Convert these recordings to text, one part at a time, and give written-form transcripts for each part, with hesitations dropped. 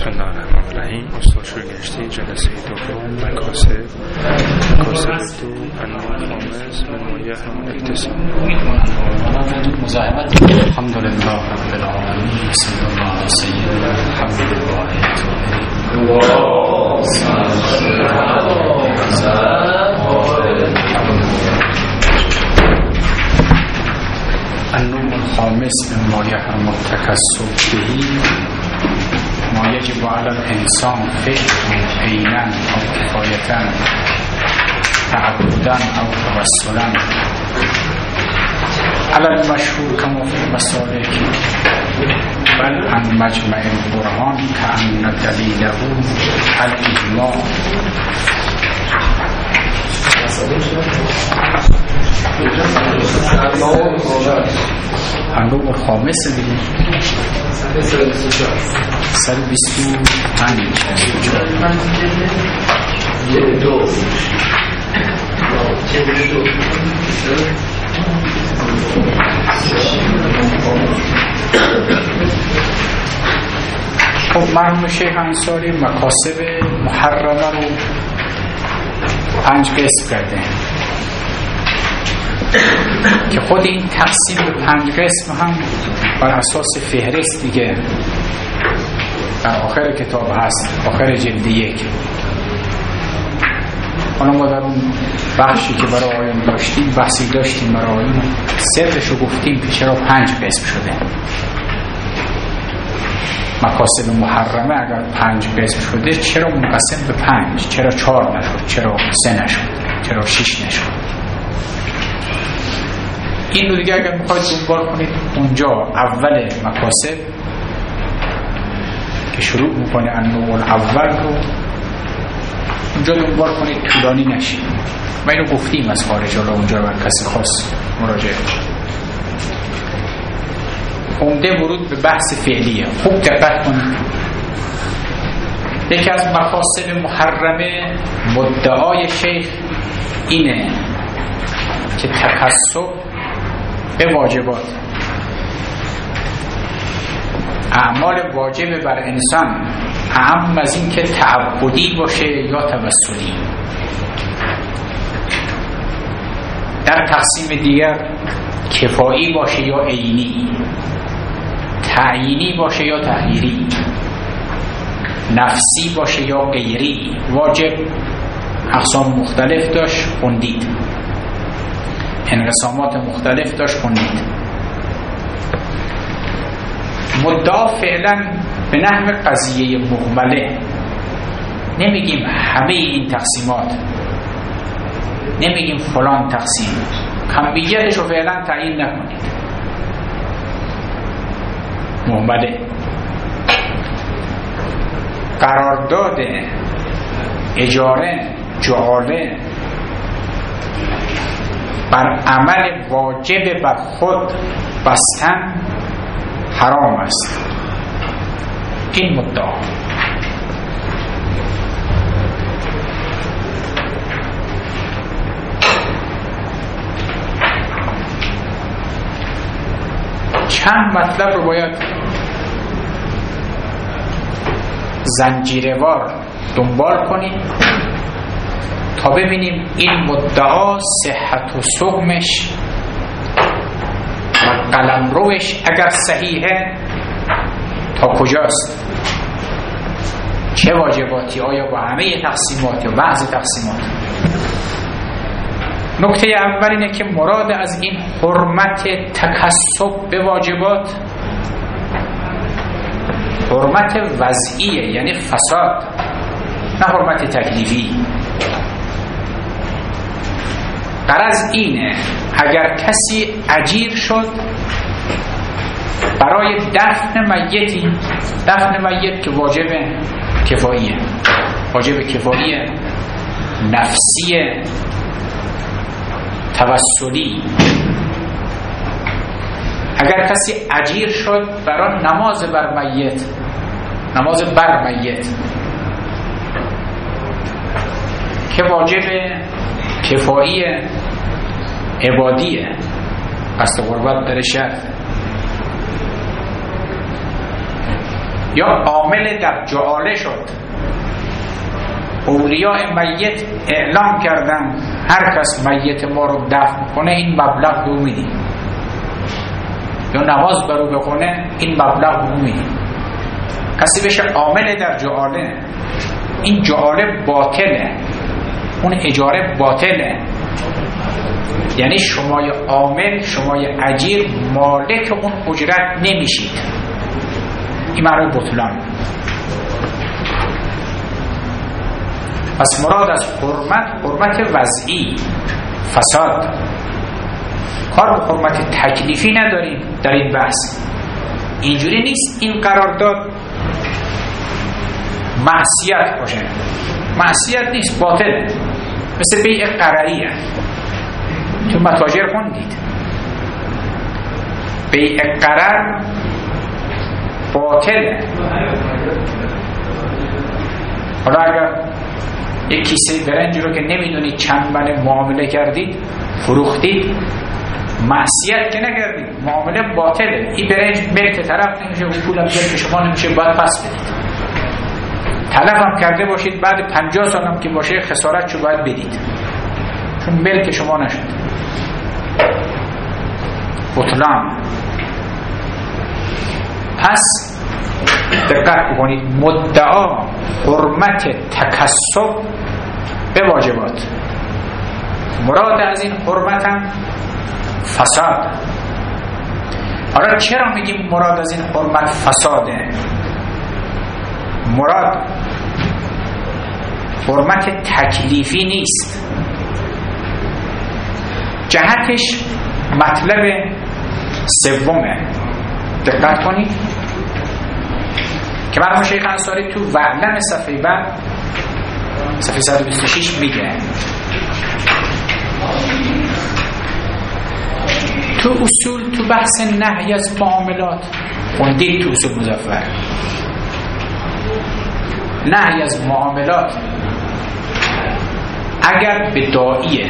بسم الله الرحمن الرحیم. استاد شورگشتی جلسه دوم مکاسب دو انواع خامس من مایه هم اکتساب مزاحمت. الحمدلله رب العالمین. صلی الله علی سیدنا محمد و آله النوع الخامس مما يحرم التكسب به ما يجب على الإنسان فعله عينا أو كفاية تعبدا أو توسلا على المشهور كما في المسالك، بل عن مجمع القرآن كأن دليله الإجماع. النوع الخامس خب مرحوم شیخ انصاری مکاسب محرمه رو 5 قسم کرده که خود این تقسیم به 5 قسم هم بر اساس فهرست دیگه در آخر کتاب هست، آخر جلد 1. حالا ما در اون بخشی که برای آیان داشتیم بحثی داشتیم برای آیان سرشو گفتیم که چرا 5 قسم شده. مکاسب محرمه اگر 5 قسم شده چرا منقسم به 5؟ چرا 4 نشد؟ چرا 3 نشد؟ چرا 6 نشد؟ این رو دیگه اگر میخواید دنبال کنید اونجا اول مکاسب که شروع میکنه النوع الاول رو اونجا دنبال کنید، طولانی نشید. ما اینو گفتیم از خارج، حالا اونجا رو کسی خواست مراجعه عمده ورود به بحث فعلیه. خوب دقت کنید. یکی از مقاصد محرمه مدعای شیخ اینه که تکسب به واجبات، اعمال واجب بر انسان اهم از این که تعبدی باشه یا توسلی. در تقسیم دیگر کفایی باشه یا عینی، تعیینی باشه یا تغییری، نفسی باشه یا غیری. واجب اقسام مختلف داشت، خوندید. انقسامات مختلف داشت، خوندید. مدعا فعلا به نحو قضیه مهمله، نمیگیم همه این تقسیمات، نمیگیم فلان تقسیم، کمیتش رو فعلا تعیین نکنید. مهمله قرارداد اجاره جعاله بر عمل واجب بر خود بستن حرام است. این مدعا. چند مطلب رو باید زنجیروار دنبال کنیم تا ببینیم این مدعا صحت و سقمش و قلمروش اگر صحیحه تا کجاست، چه واجباتی، آیا با همه تقسیمات یا بعض تقسیمات. نکته اول اینه که مراد از این حرمت تکسب به واجبات حرمت وضعیه، یعنی فساد، نه حرمت تکلیفی. غرض اینه اگر کسی اجیر شد برای دفن میتی، دفن میت که واجب کفاییه، واجب کفاییه، نفسیه، توسلی. اگر کسی اجیر شد برای نماز بر میت، نماز بر میت که واجب کفاییه، عبادیه، قصد قربت در شرط. یا عامل در جعاله شد. اولیاء میت اعلام کردن هر کس میت ما رو دفن کنه این مبلغ رو میدیم، یا نماز برو بخونه این مبلغ رو میدیم. کسی بشه عامل در جعاله، این جعاله باطله، اون اجاره باطله. یعنی شمای عامل، شمای اجیر مالک اون اجرت نمیشید. این معنی بطلان. پس مراد از حرمت وضعی، فساد. کار به حرمت تکلیفی نداریم در این بحث. اینجوری نیست این قرارداد معصیت باشه. معصیت نیست، باطل. مثل بیع قرریه، تو متاجر خوندید بیع قرر باطله. حالا اگر یک کیسه برنج رو که نمیدونید چند من معامله کردید فروختید، معصیت که نکردید، معامله باطله. این برنج ملک طرف نمیشه، اون پولم ملک شما نمیشه، باید پس بدید. تلف هم کرده باشید بعد 50 سال هم که باشه خسارت چو باید بدید، چون ملک شما نشد. بطلان. پس دقت بکنید، مدعا حرمت تکسب به واجبات، مراد از این حرمت هم فساد. حالا چرا میگیم مراد از این حرمت فساده؟ مراد حرمت تکلیفی نیست. جهتش مطلب سومه. دقت کنید که مرحوم شیخ انصاری تو وعلم صفحه بعد صفحه 126 میگه تو اصول، تو بحث نهی از معاملات خوندید تو اصول مظفر، نهی از معاملات اگر به داعیه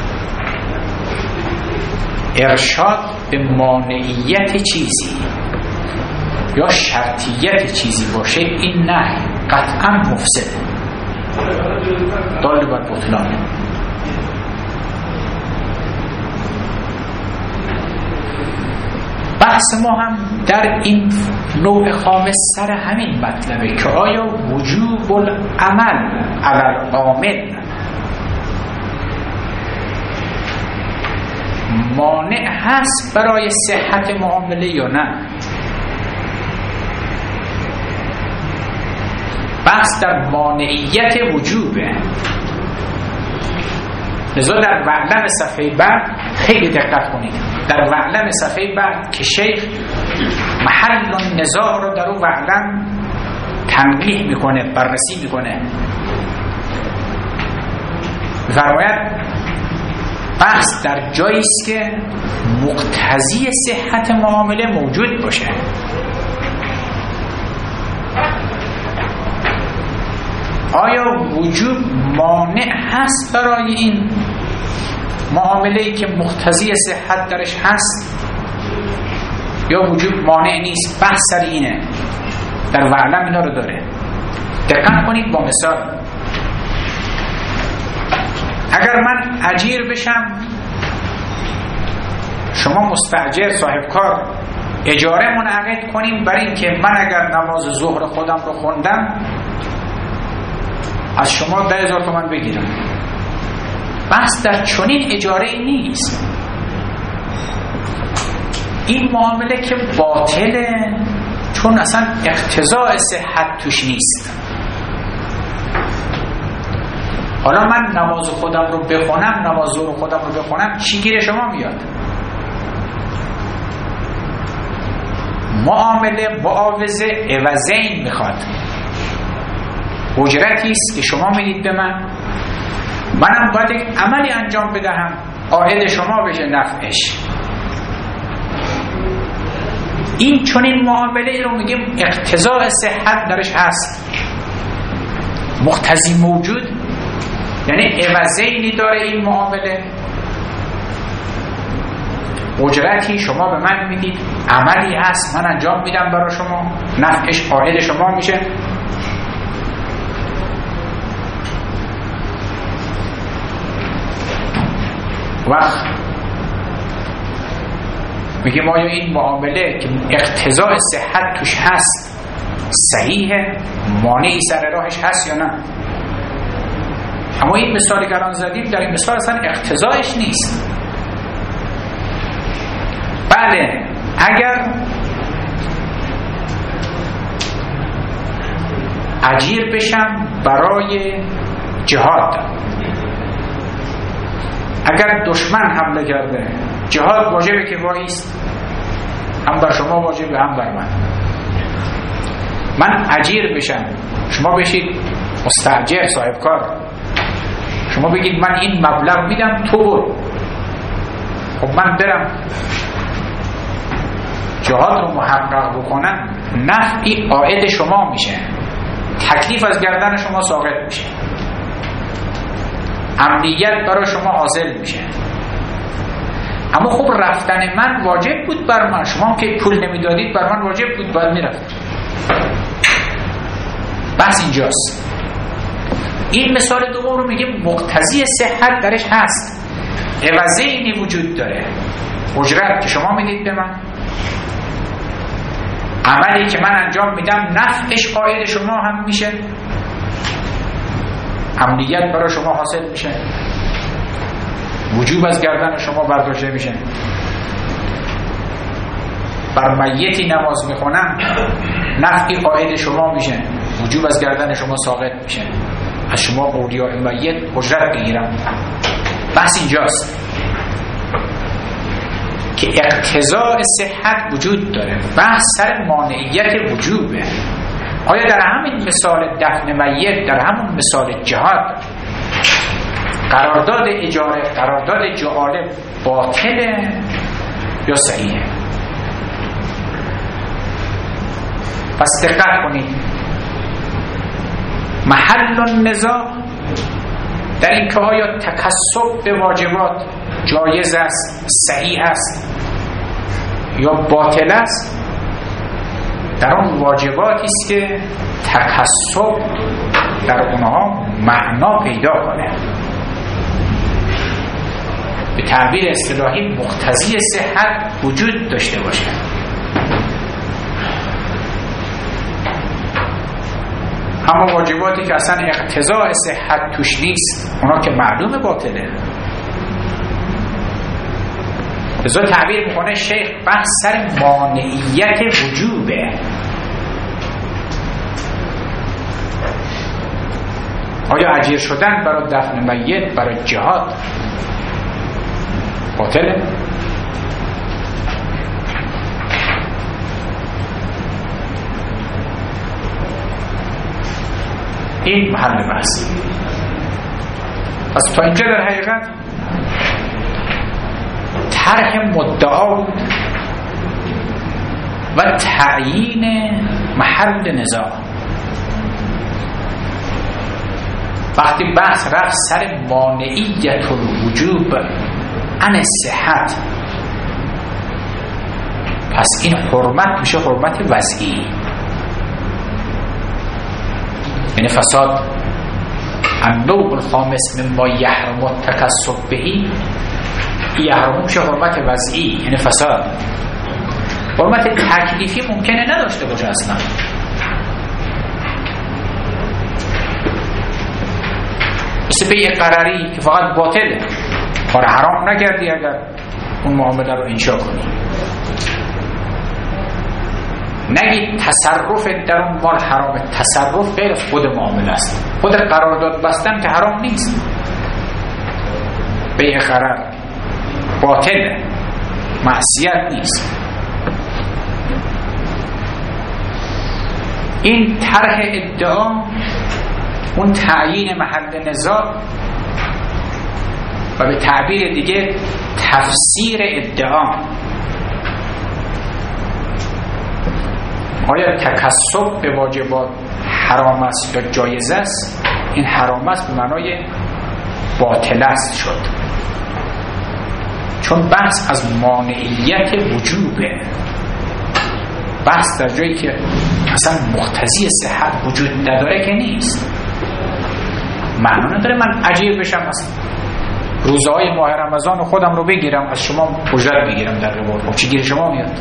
ارشاد به مانعیت چیزی یا شرطیت چیزی باشه، این نهی قطعا مفسد، دال بر بطلان. بحث ما هم در این نوع خامس سر همین مطلبه که آیا وجوب العمل علی العامل مانع هست برای صحت معامله یا نه. بحث در مانعیت وجوبه. لذا در وعلم صفحه بعد خیلی دقت کنید، در وعلم صفحه بعد که شیخ محل النزاع رو در اون وعلم تنقیح میکنه، بررسی میکنه، فرماید بحث در جایی است که مقتضی صحت معامله موجود باشه. آیا وجود مانع هست برای این معامله‌ای که مقتضی صحت درش هست یا وجود مانع نیست؟ بحث سر اینه، در وعلم اینا رو داره. دقت کنید با مثال، اگر من اجیر بشم، شما مستاجر صاحب کار اجاره منعقد کنیم برای این که من اگر نماز ظهر خودم رو خوندم از شما 10,000 تومان بگیرم. بحث در چنین اجاره ای نیست. این معامله که باطله چون اصلا اقتضاء صحت توش نیست. حالا من نماز خودم رو بخونم، نماز ظهر خودم رو بخونم، چی گیر شما میاد؟ معامله معاوضه عوضین میخواد. اجرتی است که شما میدید به منم باید یک عملی انجام بدهم عائد شما بشه نفعش. این چون این معامله رو میگیم اقتضاء صحت درش هست، مقتضی موجود، یعنی عوضینی داره این معامله. اجرتی شما به من میدید، عملی هست من انجام میدم برای شما، نفعش عائد شما میشه. وقت میگه آیا این معامله که اقتضاء صحت توش هست صحیحه، مانعی سر راهش هست یا نه؟ اما این مثالی که الان زدیم در این مثال اصلا اقتضایش نیست. بله اگر اجیر بشم برای جهاد، اگر دشمن حمله کرده جهاد واجبه که وایست، هم بر شما واجبه هم بر من اجیر بشم، شما بشید مستاجر صاحب کار، شما بگید من این مبلغ میدم تو برو، خب من برم جهاد رو محقق بکنم، نفعی عائد شما میشه، تکلیف از گردن شما ساقط میشه، امنیت برای شما حاصل میشه. اما خب رفتن من واجب بود بر من، شما که پول نمیدادید بر من واجب بود باید میرفت. بس اینجاست. این مثال دوم رو میگه مقتضی صحت درش هست، عوضه اینی وجود داره، اجرت که شما میدید به من، عملی که من انجام میدم نفعش عائد شما هم میشه، امنیت برای شما حاصل میشه، وجوب از گردن شما برداشته میشه. بر میتی نماز میخونم نفعی عائد شما میشه، وجوب از گردن شما ساقط میشه، از شما اولیاء میت اجرت بگیرم. بس اینجاست که اقتضاء صحت وجود داره، بحث سر مانعیت وجوبه. آیا در همین مثال دفن میت، در همون مثال جهاد، قرارداد اجاره، قرارداد جعاله باطله یا صحیحه؟ پس دقت کنید، محل النزاع در این که آیا تکسب به واجبات جایز است، صحیح است یا باطل است، در اون واجباتی است که تکسب در اونها معنا پیدا کنه، به تعبیر اصطلاحی مقتضی صحت وجود داشته باشه. اما واجباتی که اصلا اقتضاء صحت توش نیست، اونا که معلومه باطله. لذا تعبیر میکنه شیخ بحث سر مانعیت وجوبه. آیا اجیر شدن برای دفن میت، برای جهاد باطله؟ این محل بحث. پس تا اینجا در حقیقت طرح مدعا و تعیین محل نزاع. وقتی بحث رفت سر مانعیت الوجوب عن صحت، پس این حرمت میشه حرمت وضعی، یعنی فساد النوع الخامس مما یحرم التکسب بهی، یحرم میشه حرمت وضعی یعنی فساد. حرمت تکلیفی ممکنه نداشته باشه اصلا، مثل بیع قراری که فقط باطله، کار حرام نکردی اگر اون معامله رو انشا کنی. نگید تصرف در اون مال حرامه، تصرف غیر خود معامله است، خود قرارداد بستن که حرام نیست. بیع قرار باطله، معصیت نیست. این طرح ادعا، اون تعیین محل نزاع و به تعبیر دیگه تفسیر ادعا. آیا تکسب به واجبات حرام است یا جایز است؟ این حرام است به معنای باطل است شد، چون بحث از مانعیت وجوبه. بحث در جایی که اصلا مقتضی صحت وجود نداره که نیست. معنا نداره من عجیب بشم مثلا روزهای ماه رمضان خودم رو بگیرم از شما اجرت بگیرم در روز، چی گیر شما میاد؟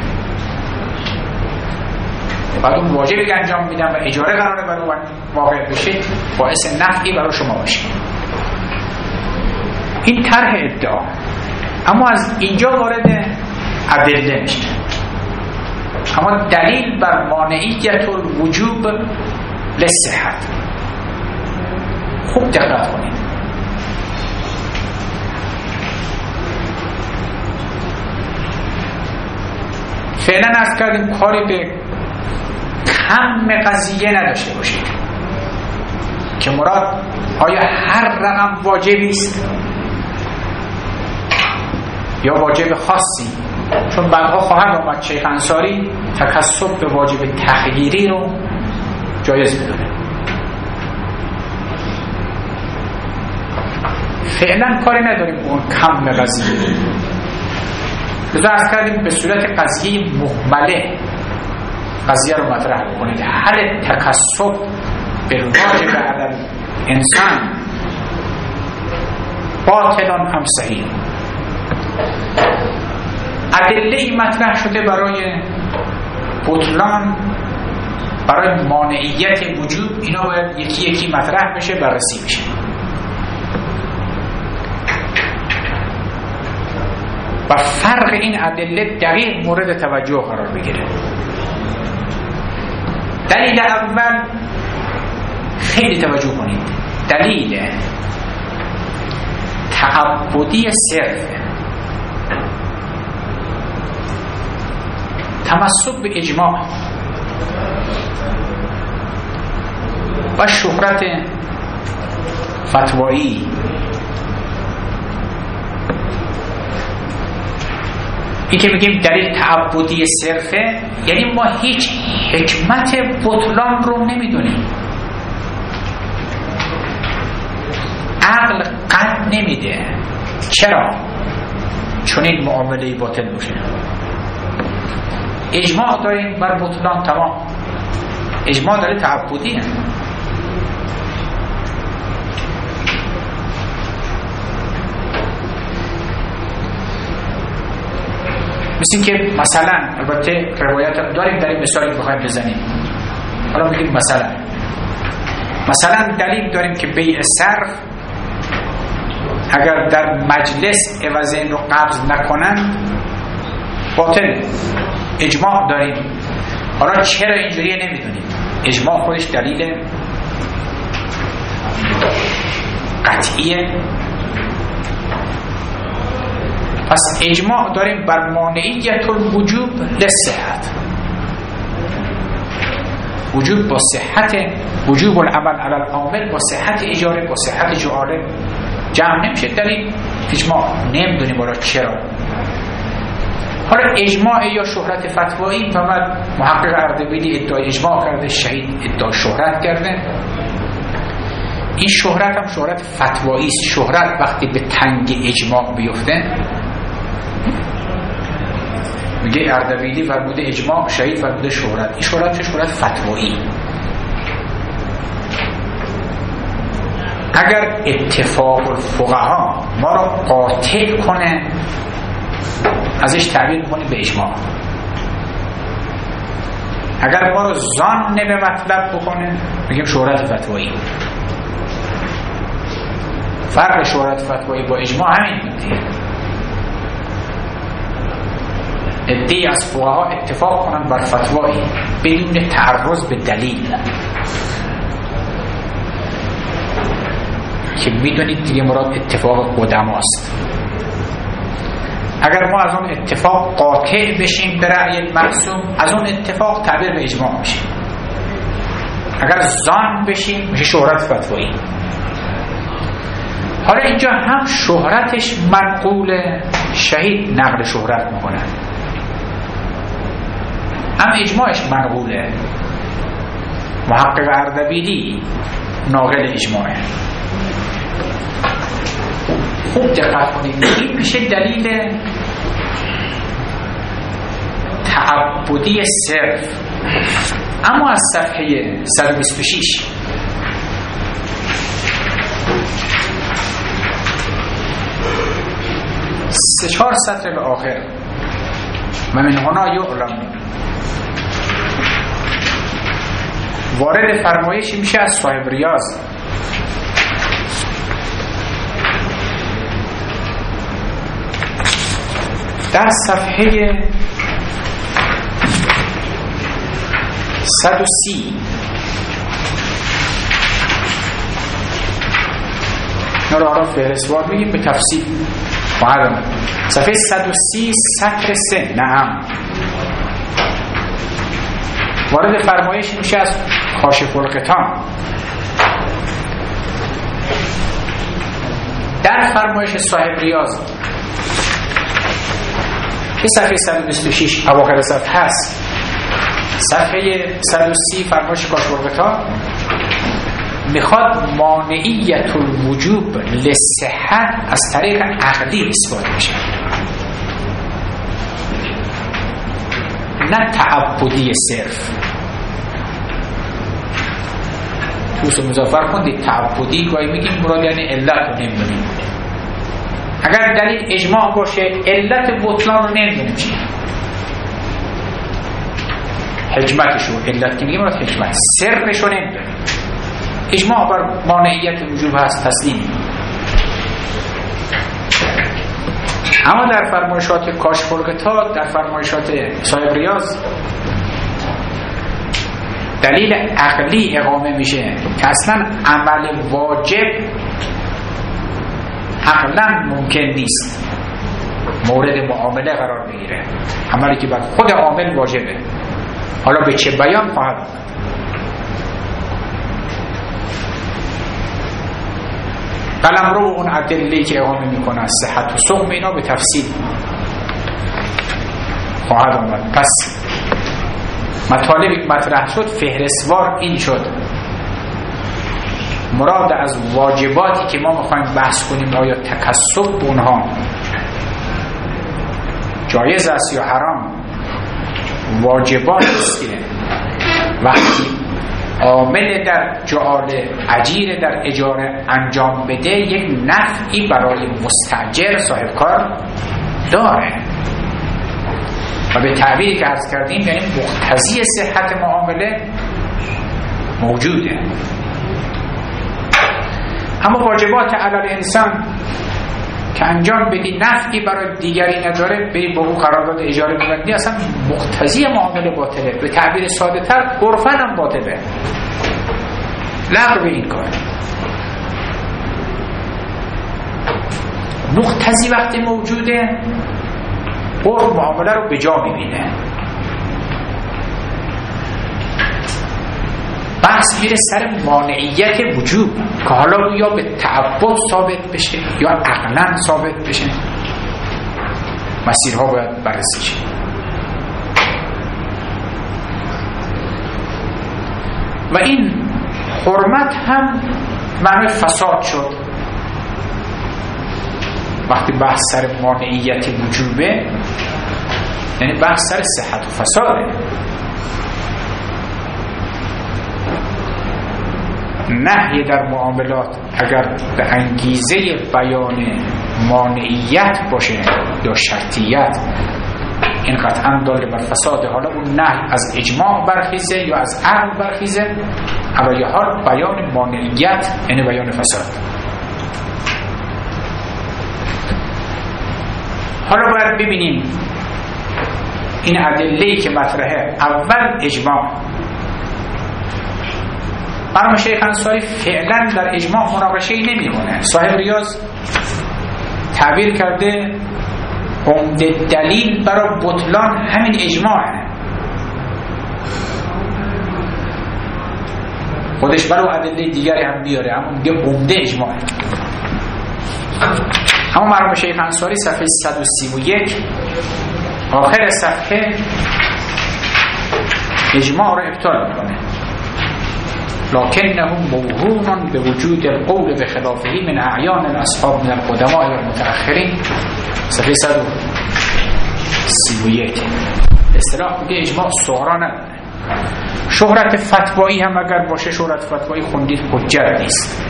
بعد اون واجبی که انجام میدم و اجاره قراره برای واقع بشه باعث نفعی برای شما باشه. این طرح ادعا. اما از اینجا وارد ادله میشه. اما دلیل بر مانعیت الوجوب للصحت. خوب دقت کنید. فعلا عرض کردیم کاری به کم قضیه نداشته باشید که مراد آیا هر رقم واجبی است یا واجب خاصی، چون بعدها خواهد آمد شیخ انصاری تکسب به واجب تخییری رو جایز بدونه. فعلا کاری نداریم اون کم قضیه. بذار عرض کردیم به صورت قضیه مهمله قضیه رو مطرح بکنید. هل تکسب به واجب علی انسان باطلان هم صحیح؟ ادله مطرح شده برای بطلان، برای مانعیت وجوب. اینا باید یکی یکی مطرح بشه، بررسی بشه. و فرق این ادله دقیق مورد توجه قرار بگیره. دلیل اول خیلی توجه کنید، دلیل تعبدی صرف، تمسک به اجماع و شهرت فتوایی. این که میگیم دلیل تعبدی صرفه یعنی ما هیچ حکمت بطلان رو نمیدونیم، عقل قد نمیده. چرا؟ چون این معامله باطل باشه. اجماع داریم بر بطلان، تمام. اجماع داره تعبدیه. مثل که مثلا البته روایت داریم در این مثالی بخوایم بزنیم. حالا میگیم مثلا دلیل داریم که بیع صرف اگر در مجلس عوض این رو قبض نکنن باطل. اجماع داریم. حالا چرا اینجوریه نمیدونیم. اجماع خودش دلیل قطعیه. پس اجماع داریم بر مانعیت الوجوب للصحت. وجوب با صحت، وجوب العمل علی العامل با صحت اجاره، با صحت جعاله جمع نمیشه. دلیل اجماع. نمیدونیم برای چرا. حالا اجماع یا شهرت فتوایی، فقط محقق اردبیلی ادعای اجماع کرده، شهید ادعای شهرت کرده. این شهرت هم شهرت فتوایی است. شهرت وقتی به تنگ اجماع بیفته، میگه اردبیلی فرموده اجماع، شهید فرموده شهرت. این شهرت شهرت فتوایی. اگر اتفاق الفقها ما رو قاطع کنه ازش تعبیر میکنیم به اجماع. اگر ما رو ظن به مطلب بکنه میگیم شهرت فتوایی. فرق شهرت فتوایی با اجماع همین دیگه. عده‌ای از فقها اتفاق کنن بر فتوایی بدون تعرض به دلیل که میدونید دیگه مراد اتفاق قدماست. اگر ما از اون اتفاق قاطع بشیم به رأی معصوم، از اون اتفاق تعبیر به اجماع میشه. اگر ظن بشیم میشه شهرت فتوایی. حالا اینجا هم شهرتش منقول، شهید نقل شهرت میکنه، هم اجماعش منقوله. محقق اردبیلی ناقل اجماعه. خوب دقت کنید. این میشه دلیل تعبدی صرف. اما از صفحه 126 3-4 سطر به آخر و من هنا یعلم وارد فرمایشی میشه از صاحب ریاض. در صفحه 130 نرارا فهرستوار میگیم به تفصیل باید صفحه 130 سطر 3. نعم وارد فرمایش میشه از کاشف الغطا. در فرمایش صاحب ریاض که صفحه 126 اواخر صفحه هست، صفحه 130 فرمایش کاشف الغطا میخواد مانعیت الوجوب لصحت از طریق عقلی اثبات بشه، نه تعبدی صرف. توسو مظفر خوندید تعبدی گاهی میگیم مراد یعنی علت رو نمیدونیم. اگر دلیل اجماع باشه علت بطلان رو نمیدونیم چی، حکمتشو علت که میگیم مراد حکمت، سرشو نمیدونیم. اجماع بر مانعیت وجوب هست تسلیم. اما در فرمایشات کاشف الغطا، در فرمایشات صاحب ریاض دلیل عقلی اقامه میشه که اصلا عمل واجب عقلا ممکن نیست مورد معامله قرار بگیره، عملی که بر خود عامل واجبه. حالا به چه بیان خواهد قلم رو اون ادله‌ای که اقامه میکنه از صحت و سقم اینا به تفصیل خواهد آمد. پس مطالبی که مطرح شد فهرستوار این شد. مراد از واجباتی که ما میخوایم بحث کنیم آیا تکسب اونها جایز است یا حرام، واجبات است که وقتی عامل در جعال اجیر در اجاره انجام بده یک نفعی برای مستاجر صاحب کار داره و به تعبیری که عرض کردیم یعنی مقتضی صحت معامله موجوده. اما واجبات علی انسان که انجام بدی نفعی برای دیگری نداره بری با اون قرارداد اجاره ببندی اصلا مقتضی معامله باطله، به تعبیر ساده تر عرفاً هم باطله، لغو این کار. مقتضی وقتی موجوده عرف معامله رو به جا میبینه. بحث میره سر مانعیت وجوب که حالا یا به تعبد ثابت بشه یا عقلاً ثابت بشه، مسیرها باید بررسی شه. و این حرمت هم معنی فساد شد. وقتی بحث سر مانعیت وجوبه یعنی بحث سر صحت و فساده. نهی در معاملات اگر به انگیزه بیان مانعیت باشه یا شرطیت این قطعا داره بر فساده. حالا اون نهی از اجماع برخیزه یا از عقل برخیزه، علی حال بیان مانعیت یعنی بیان فساد. حالا باید ببینیم این ادله‌ای که مطرحه. اول اجماع. مرحوم شیخ انصاری فعلا در اجماع مناقشه‌ای نمی‌کنه. صاحب ریاض تعبیر کرده عمده دلیل برای بطلان همین اجماعه. خودش برای ادله دیگری هم بیاره اما میگه عمده اجماعه. اما مرحوم شیخ انصاری صفحه 131 آخر صفحه اجماع را ابطال میکنه. لکنه موهوم به وجود القول به خلافه من اعیان الاصحاب من القدماء و المتأخرین. صفحه 131 اصطلاح میگه اجماع صغرا نداره. شهرت فتوایی هم اگر باشه، شهرت فتوایی خوندید حجت نیست.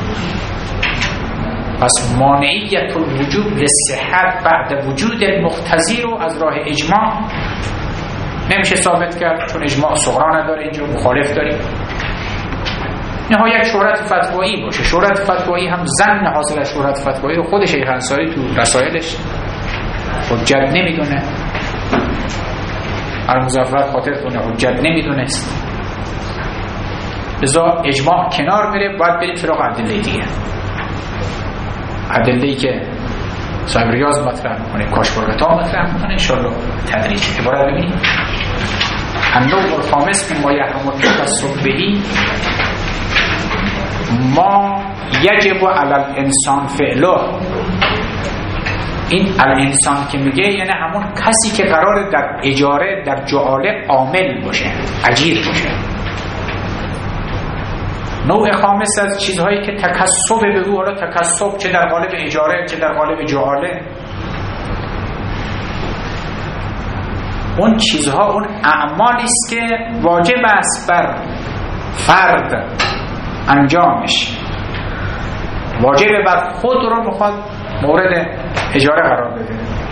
پس مانعیت الوجوب للصحت بعد وجود المقتضی رو از راه اجماع نمیشه ثابت کرد، چون اجماع صغرا نداره، اینجا مخالف داریم. نهایت شهرت فتوایی باشه. شهرت فتوایی هم ظن حاصل از شهرت فتوایی رو خود شیخ انصاری تو رسائلش حجت نمیدونه. المظفر خاطرتونه حجت نمیدونست. لذا اجماع کنار بره، باید بریم سراغ ادله دیگه. ادله‌ای که صاحب ریاض مطرح میکنه، کاشف‌الغطا مطرح میکنه، انشاءالله تدریج عبارت ببینیم. النوع الخامس مما یحرم التکسب به ما یجب علی الانسان فعله. این الانسان که میگه یعنی همون کسی که قراره در اجاره، در جعاله عامل باشه، اجیر باشه. نوع خامس از چیزهایی که تکسب به او، حالا تکسب چه در قالب اجاره چه در قالب جعاله، اون چیزها اون اعمالی است که واجب است بر فرد انجامش، واجب بر خود رو میخواد مورد اجاره قرار بده،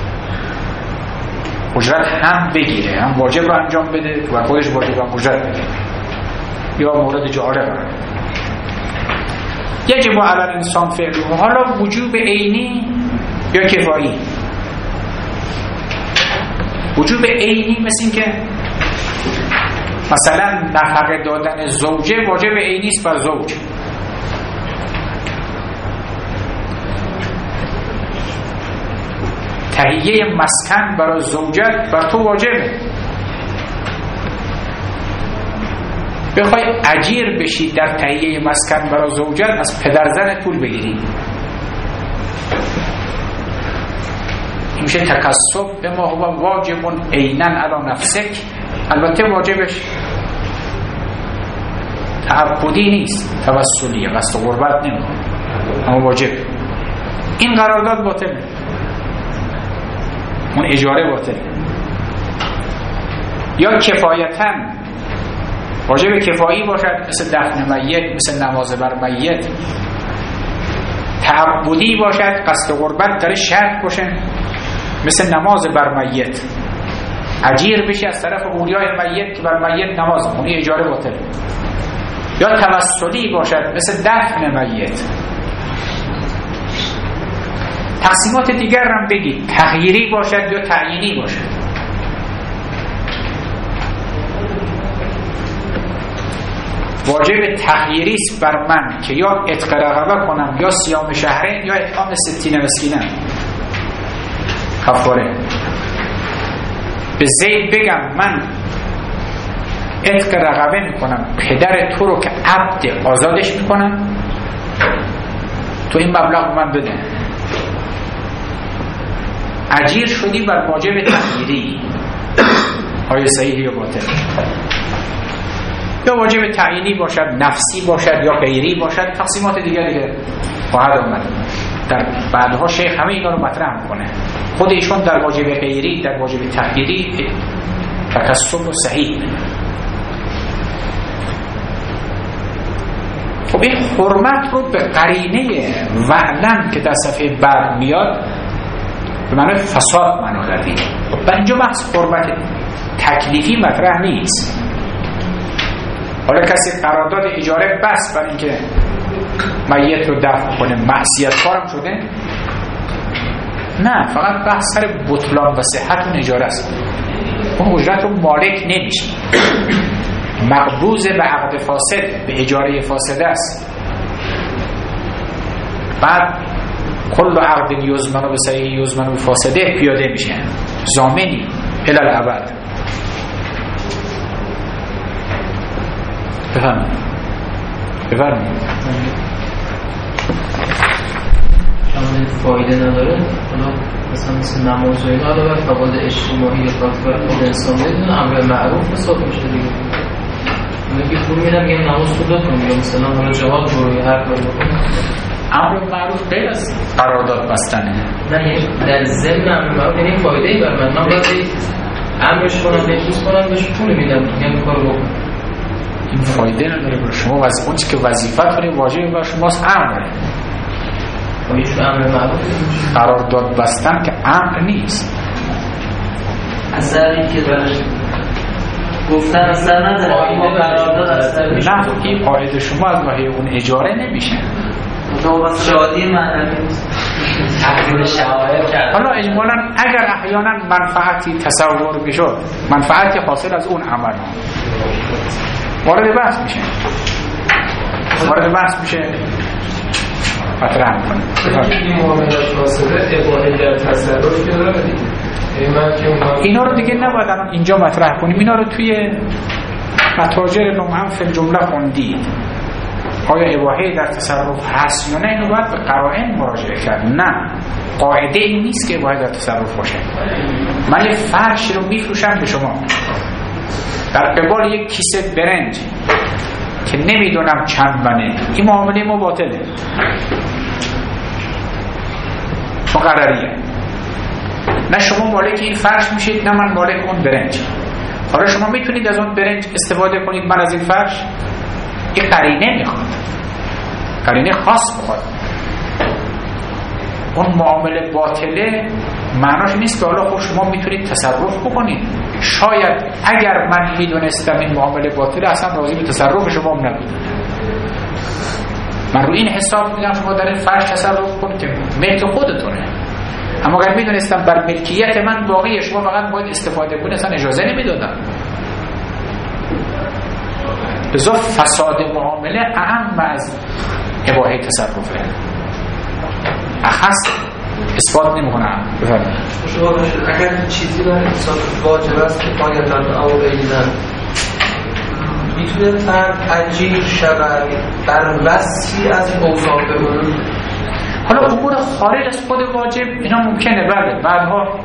اجرت هم بگیره، هم واجب رو انجام بده و خودش واجب هم اجرت بده، یا مورد جعاله قرار بده. یجب علی الانسان فعله. حالا وجوب عینی یا کفایی. وجوب عینی مثل این که مثلا نفقه دادن زوجه واجب عینی است بر زوج، تهیه مسکن برای زوجت بر تو واجبه. بخوای اجیر بشی در تهیه مسکن برای زوجت، از پدرزن طول بگیری. این میشه تکسب به ما هو واجب عیناً علی نفسک. البته واجبش تعبدی نیست، توسلیه، قصد قربت نمیکنه، اما واجب. این قرارداد باطله، اون اجاره باطله. یا کفایتاً واجب کفایی باشد، مثل دفن میت، مثل نماز بر میت. تعبدی باشد، قصد قربت در شرط باشه، مثل نماز بر میت. اجیر بشی از طرف اولیای میت که بر میت نماز کنی، اجاره باطل. یا توسلی باشد، مثل دفن میت. تقسیمات دیگر هم بگید، تغییری باشد یا تعیینی باشد. واجب تغییری است بر من که یا عتق رقبه کنم، یا صیام شهرین، یا اطعام 60 مسکینم کفاره. به زید بگم من عتق رقبه میکنم، پدر تو رو که عبد آزادش میکنم، تو این مبلغ من بده. اجیر شدی بر واجب تغییری. آیا صحیح یا باطل؟ یا واجب تعیینی باشد، نفسی باشد یا غیری باشد. تقسیمات دیگه خواهد آمد. در بعدها شیخ همه اینا رو مطرح میکنه. خود ایشون در واجب غیری، در واجب تعیینی تکسب و صحیح. خب این حرمت رو به قرینه وعلم که در صفحه بعد میاد به معنی فساد معنا دادیم. و اینجا بحث حرمت تکلیفی مطرح نیست. حالا کسی قرارداد اجاره بس برای اینکه میت رو دفن کنه معصیت کارم شده؟ نه، فقط بحث سر بطلان و صحت اون اجاره است. اون اجرت رو مالک نمیشه، مقبوض به عقد فاسد، به اجاره فاسده است. بعد کل عقد یزمن و به صحیح یزمن و فاسده پیاده میشه، ضامنی الی الابد. بفرمایید. فایده نداره. حالا مثل نماز و اینا حالا فواید اجتماعی یا فاکتور خود انسان بدون امر معروف حساب میشه دیگه. میگه پول میدم میگم نماز خود بخون، یا مثلا حالا جواب برو یا هر کاری بکن. امر معروف غیر از قرارداد بستنه. نه، در ضمن امر معروف یعنی فایده‌ای بر من باید امرش کنم نفوذ کنم بهش پول میدم میگم کارو بکن. این فایده نداره برای شما. اون چیزی که وظیفه‌تونه واجب بر شماست امره. ایشون امر معروف قرارداد بستن که امر نیست. اثری که براش گفتن اثر نداره اما قرارداد اثر میشه. نه این قاعده شما از ناحیه اون اجاره نمیشه. شادی معنوی تقدیر شعائر کرد. حالا اجمالا اگر احیانا منفعتی تصور میشد، منفعتی حاصل از اون عمل وارد بحث میشه، مطرح میکنه. این معاملات فاسده اباحه در تصرف که داره دیگه. اینا رو دیگه نباید الان اینجا مطرح کنیم. اینا رو توی متاجر نمهم فی الجمله خوندید. آیا اباحه در تصرف هست یا نه؟ اینو باید به قرائن مراجعه کرد. نه، قاعده این نیست که اباحه در تصرف باشه. من یه فرش رو میفروشم به شما در قبال یک کیسه برنج که نمیدونم چند منه، این معامله ما باطله، مقرریه. نه شما مالک این فرش میشید، نه من مالک اون برنج. حالا شما میتونید از اون برنج استفاده کنید، من از این فرش. این قرینه میخواد، قرینه خاص میخواد. اون معامله باطله معناش نیست که حالا خب شما میتونید تصرف بکنید. شاید اگر من میدونستم این معامله باطله اصلا راضی به تصرف شما نبودم. من رو این حساب میگم شما در این فرش تصرف کنید که ملک خودتونه. اما اگر میدونستم بر ملکیت من باقیه، شما فقط باید استفاده کنید، اصلا اجازه نمیدادم. لذا فساد معامله اهم از اباحه تصرفه. اخص اثبات نمی‌کنم. بفرمایید. اگر چیزی برای انسان واجب است که پایتن او بینن، میتونه فرد اجیر شود در وصفی از اوصاف بمونه. حالا امور خارج از خود واجب اینا ممکنه، بله. بعدها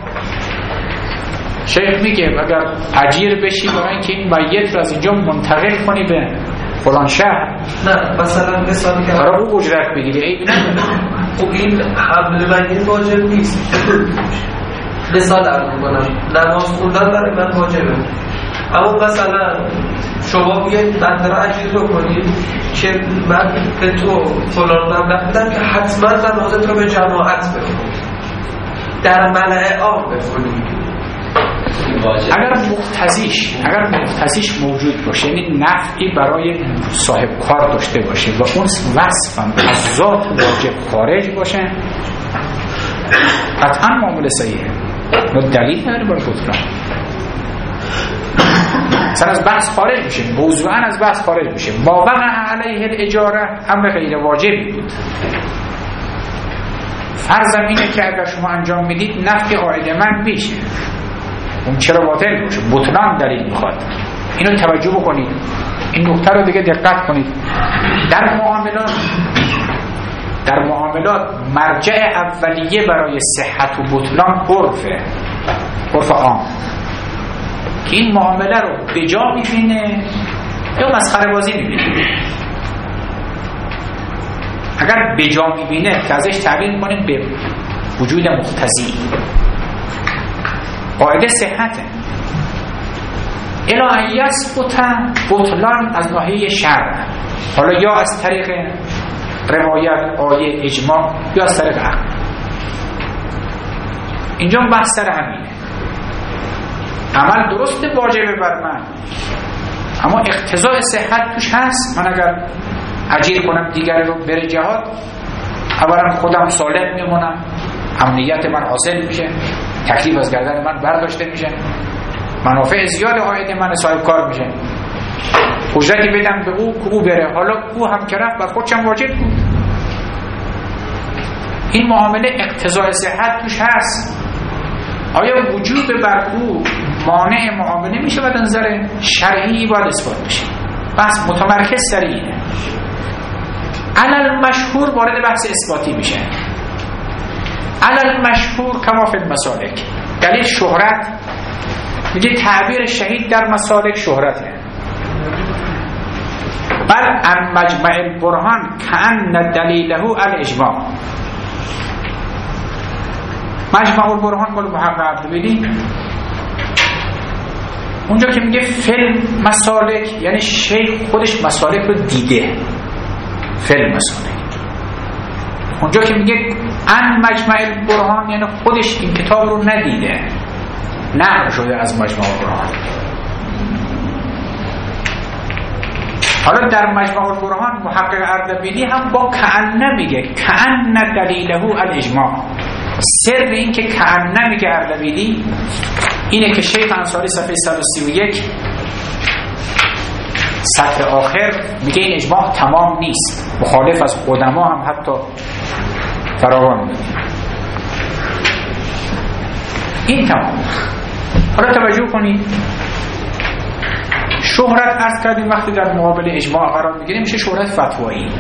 شیخ میگه اگر اجیر بشی برای اینکه این میت رو از اینجا منتقل کنی به فلان شهر، نه مثلا مثالی که برای او اجرت بگیری، عیبی نداره. خب این حمل میت واجب نیست. مثال عرض می‌کنم، نماز خوندن برای من واجبه، اما مثلا شما بیاید بنده را اجیر رو کنید که من به تو فلان مبلغ میدم که حتما نمازت رو به جماعت بخونید، در ملأ عام بخونید. اگر مقتضیش موجود باشه، یعنی نفعی برای صاحب کار داشته باشه و اون وصفم از ذات واجب خارج باشه، قطعا معامله صحیحه. و دلیل نداره برای بطلان. مثلا از بحث خارج میشه، موضوعا از بحث خارج میشه. ما وقع علیه الاجاره امر غیر واجبی بود. فرضم اینه که اگر شما انجام میدید نفع عاید من میشه، اون چرا باطل باشه؟ بطلان دلیل میخواد. اینو توجه بکنید، این نکته رو دیگه دقت کنید. در معاملات مرجع اولیه برای صحت و بطلان عرف عام که این معامله رو به جا میبینه یا مسخره بازی میبینه. اگر به جا میبینه که ازش تعبیر کنیم به وجود مقتضی، قاعده صحته. الا ان یثبت بطلان از ناحیه شرع، حالا یا از طریق روایت، آیه، اجماع، یا از طریق عقل. اینجا بحث سر همینه. عمل درست واجبه بر من، اما اقتضاء صحت توش هست. من اگر اجیر کنم دیگری رو بره جهاد، اولا خودم سالم میمونم، امنیت من حاصل میشه، تکلیف از گردن من برداشته میشه، منافع زیاد عاید من صاحب کار میشه، اجرتی بدم به او که او بره. حالا او هم که رفت بر خودشم واجب بود. این معامله اقتضاء صحت توش هست. آیا وجوب بر او مانع معامله میشه؟ و نظر شرعی باید اثبات بشه. بحث متمرکز سر اینه. علل مشهور وارد بحث اثباتی میشه. علل مشهور کما فی المسالک، دلیل شهرت. میگه تعبیر شهید در مسالک شهرته. بل ان مجمع البرهان کأن دلیله الاجماع. مجمع البرهان مال محقق عبدالبدی اونجا که میگه فیلم مسالک یعنی شیخ خودش مسالک رو دیده، فیلم مسالک. اونجا که میگه ان مجمع البرهان یعنی خودش این کتاب رو ندیده، نقل شده از مجمع البرهان. حالا در مجمع البرهان محقق اردبیلی هم با کأن میگه کأن دلیله الاجماع. سر این که کأن میگه اردبیلی اینه که شیخ انصاری صفحه 131 سطر آخر میگه این اجماع تمام نیست، مخالف از قدما هم حتی فراوان میگه. این تمام. حالا توجه کنید، شهرت عرض کردیم وقتی در مقابل اجماع قرار میگیریم میشه شهرت فتوایی.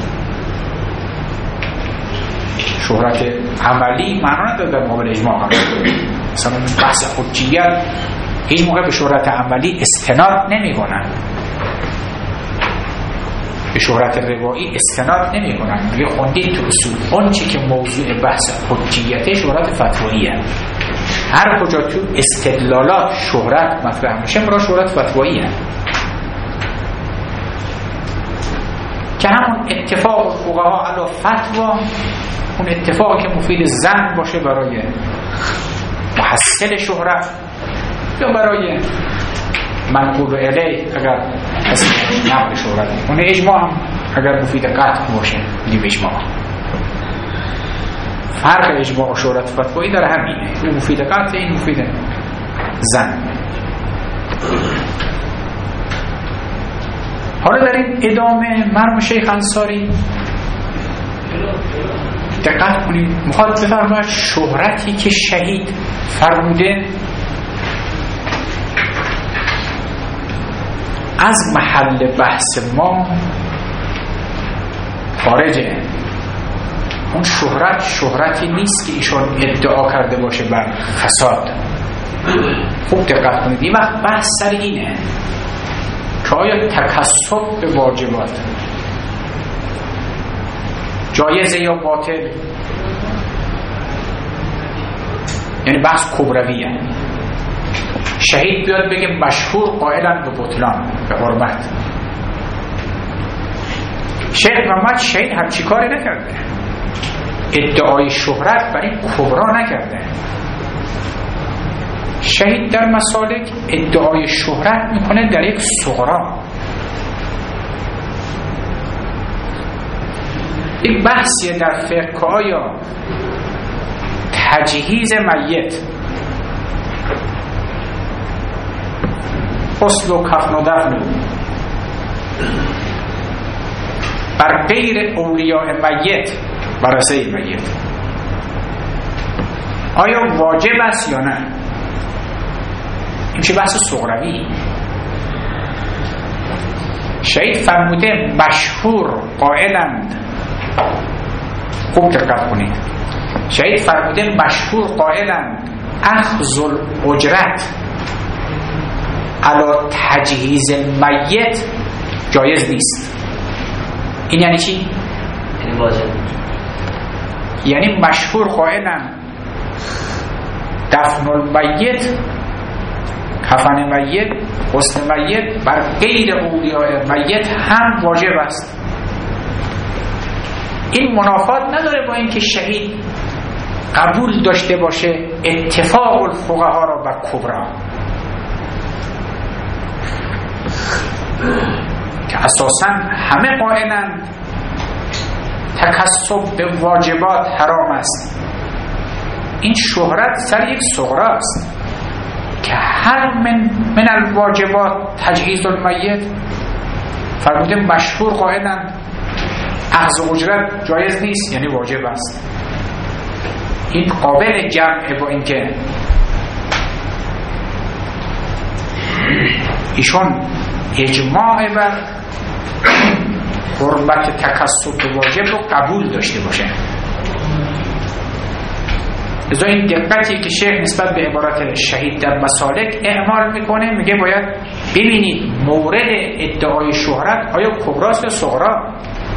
شهرت عملی معنا نداره در مقابل اجماع قرار بگیریم. مثلا بحث حجیت هیچ موقع به شهرت عملی استناد نمیکنن، به شهرت روایی استناد نمیکنن. میگه خوندید تو اصول اون چی که موضوع بحث حجیته شهرت فتواییه. هر کجا تو استدلالات شهرت مطرح میشه مراد شهرت فتواییه که همون اتفاق فقها علی فتوا، اون اتفاقی که مفید ظن باشه برای محصل شهرت یا برای منقول الیه اگر اصلا نقل شهرت میکنه. اجماع هم اگر مفید قطع باشه میگیم اجماع. فرق اجماع و شهرت فتوایی در همینه، اون مفید قطع، این مفید ظن. حالا در این ادامه مرحوم شیخ انصاری دقت کنید، میخواد بفرماید شهرتی که شهید فرموده از محل بحث ما خارجه. اون شهرتی نیست که ایشون ادعا کرده باشه بر فساد. خوب دقت کنید، این وقت بحث سر اینه که آیا تکسب به واجبات جایزه یا باطل، یعنی بحث کبرویه. شهید بیاد بگه مشهور قائلن به بطلان، به حرمت. شیخ محمد شهید همچی کاری نکرده، ادعای شهرت برای کبرا نکرده. شهید در مسالک ادعای شهرت میکنه در یک صغرا. یک بحثیه در فقه که آیا تجهیز میت، غسل و کفن و دفن بر غیر اولیاء میت، ورثه میت، آیا واجب است یا نه؟ این چه بحث صغروی. شهید فرموده مشهور قائلند، خوب دقت کنید، شهید فرموده مشهور قائلند اخذ الاجرت علی تجهیز میت جایز نیست. این یعنی چی؟ یعنی واجب. یعنی مشهور قائلند دفن المیت، کفن میت، غسل میت بر غیر اولیاء میت هم واجب است. این منافات نداره با اینکه شهید قبول داشته باشه اتفاق الفقها را بر کبرا، که اساساً همه قائلند تکسب به واجبات حرام است. این شهرت سر یک صغرا است که هر من الواجبات تجهیز المیت. فرموده مشهور قائلند اخذ اجرت جایز نیست، یعنی واجب است. این قابل جمعه با اینکه ایشون اجماع بر حرمت تکسب به واجب رو قبول داشته باشه. لذا این دقتی که شیخ نسبت به عبارت شهید در مسالک اعمال میکنه، میگه باید ببینید مورد ادعای شهرت آیا کبراست یا صغرا.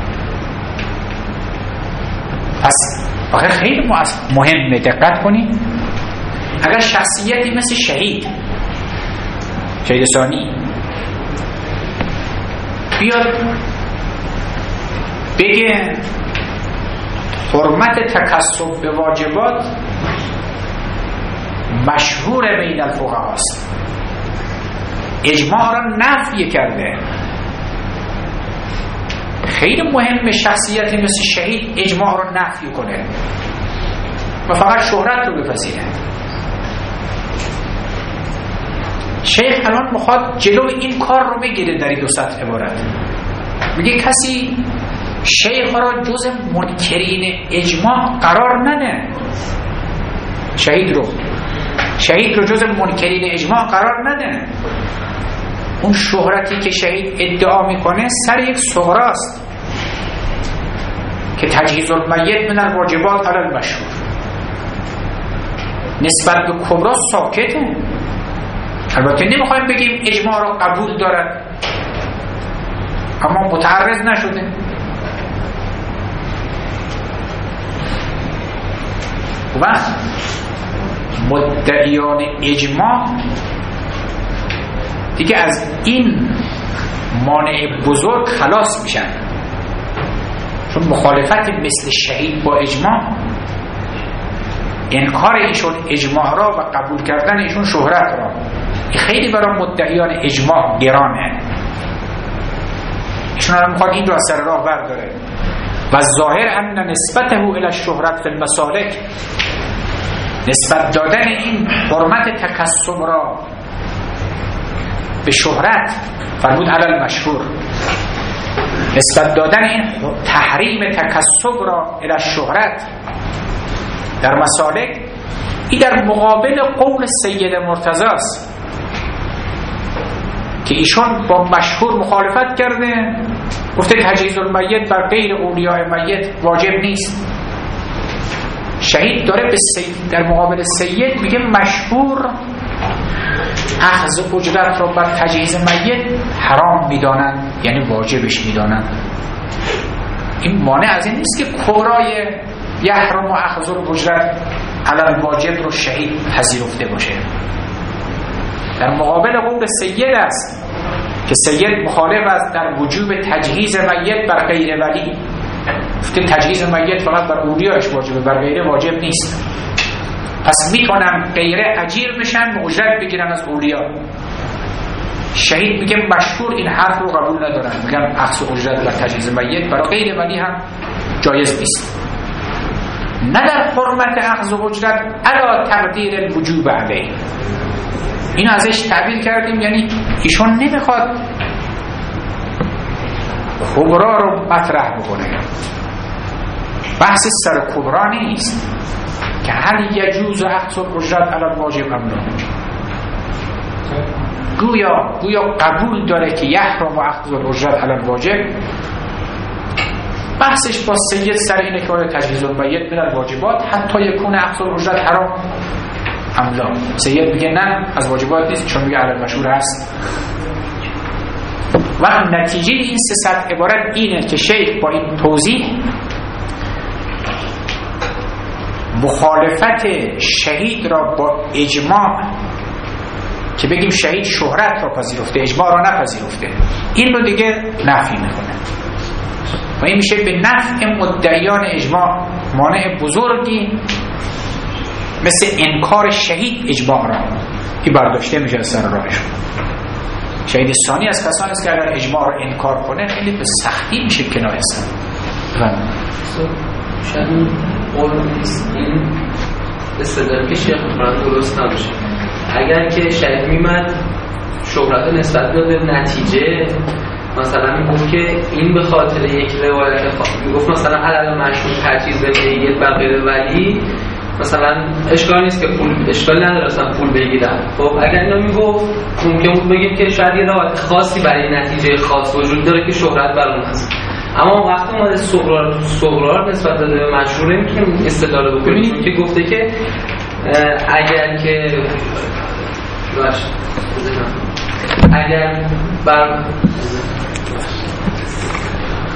پس آخه خیلی مهمه دقت کنید. اگر شخصیتی مثل شهید شهید ثانی بیاد بگه حرمت تکسب به واجبات مشهور بین الفقهاء است، اجماع را نفی کرده. خیلی مهم شخصیتی مثل شهید اجماع را نفی کنه و فقط شهرت رو بپذیره. شیخ الان میخواد جلو این کار رو بگیره در این دو سطح عبارت. میگه کسی شیخ را جز منکرین اجماع قرار نده. شهید رو جز منکرین اجماع قرار نده. اون شهرتی که شهید ادعا میکنه سر یک صغراست که تجهیز المیت من الواجبات علی المشهور، نسبت به کبرا ساکته. البته نمیخوایم بگیم اجماع را قبول دارد اما متعرض نشده. و مدعیان اجماع دیگه از این مانع بزرگ خلاص میشن، چون مخالفت مثل شهید با اجماع، انکار ایشون اجماع را و قبول کردن ایشون شهرت را، خیلی برای مدعیان اجماع گرانه. ایشون هم میخواد این را سر راه برداره. و ظاهر ان نسبته الی الشهرت فی المسالک، نسبت دادن این حرمت تکسب را به شهرت، فرمود علی المشهور، نسبت دادن این تحریم تکسب را الی الشهرت در مسالک، این در مقابل قول سید مرتضی است که ایشون با مشهور مخالفت کرده، گفته تجهیز المیت بر غیر اولیاء میت واجب نیست. شهید داره به سید در مقابل سید میگه مشهور اخذ اجرت را بر تجهیز میت حرام میدانند، یعنی واجبش میدانند. این مانع از این نیست که کورای یحرم و اخذ الاجرت علی الواجب رو شهید پذیرفته باشه. در مقابل قول سید است که سید مخالف است در وجوب تجهیز میت بر غیر ولی، گفته تجهیز میت فقط بر اولیاش واجبه، بر غیره واجب نیست. پس میتونن غیره اجیر بشن و اجرت بگیرن از اولیا. شهید میگه مشهور این حرف رو قبول ندارن، میگن اخذ اجرت بر تجهیز میت برای غیر ولی هم جایز نیست. نه در حرمت اخذ اجرت علی تقدیر الوجوب علیه، این ازش تعبیر کردیم، یعنی ایشون نمیخواد کبرا رو مطرح بکنه. بحث سر کبرا نیست که هل یجوز اخذ الاجرت علی الواجب ام لا، گویا قبول داره که یحرم اخذ الاجرت علی الواجب. بحثش با سید سر اینه که تجهیز المیت من الواجبات حتی یکون اخذ الاجرت حرام ام لا. سید میگه نه از واجبات نیست، چون میگه علی المشهور هست. و نتیجه این سه سطح عبارت اینه که شیخ با این توضیح مخالفت شهید را با اجماع، که بگیم شهید شهرت را پذیرفته اجماع را نپذیرفته، این رو دیگه نفی میکنه و این میشه به نفع مدعیان اجماع مانع بزرگی مثل انکار شهید اجماع را که برداشته میشه از سر راهشون. شهید ثانی از کسانی است که اگر اجماع را انکار کنه خیلی به سختی میشه کنایه سر. شاید این قول نیست، این استدلالی که شیخ میکنن درست نباشه. اگر که شهید میمد شهرت نسبت به نتیجه، مثلا میگفت که این به خاطر یک روایت میگفت مثلا علل مشهور تجهیز میت بر غیر ولی، مثلا اشکال نیست که اشکال نداره اصلا پول بگیرن. خب اگر اینو میگفت ممکن بود بگیم که شاید یه روایت خاصی برای نتیجه خاص وجود داره که شهرت بر اون هست، اما وقتی ما صغرا نسبت به مشهور نمیتونیم استدلال بکنیم که گفته که اگر که اگر بر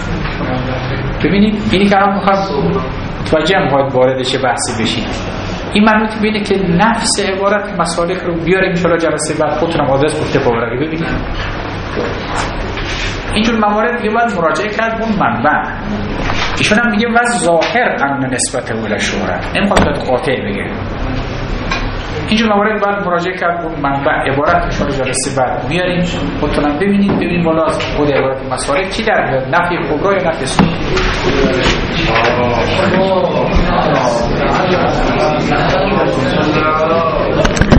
ببینید اینی که هم میخواد توجه هم باید وارد چه بحثی بشید. این منوط بینه که نفس عبارت مسالک رو بیاریم انشاءالله جلسه بعد خودتونم آدرس گفته پاورقی ببینید. اینجور موارد دیگه باید مراجعه کرد اون منبع. ایشون هم میگه و ظاهر ان نسبت اول شهرت، نمیخواد قاطع بگه. اینجور موارد باید مراجعه کرد اون منبع. عبارت انشاءالله جلسه بعد میاریم خودتونم ببینید والا از خود عبارت مسالک چی در میاد، نفی کبرا یا نفی صغرا.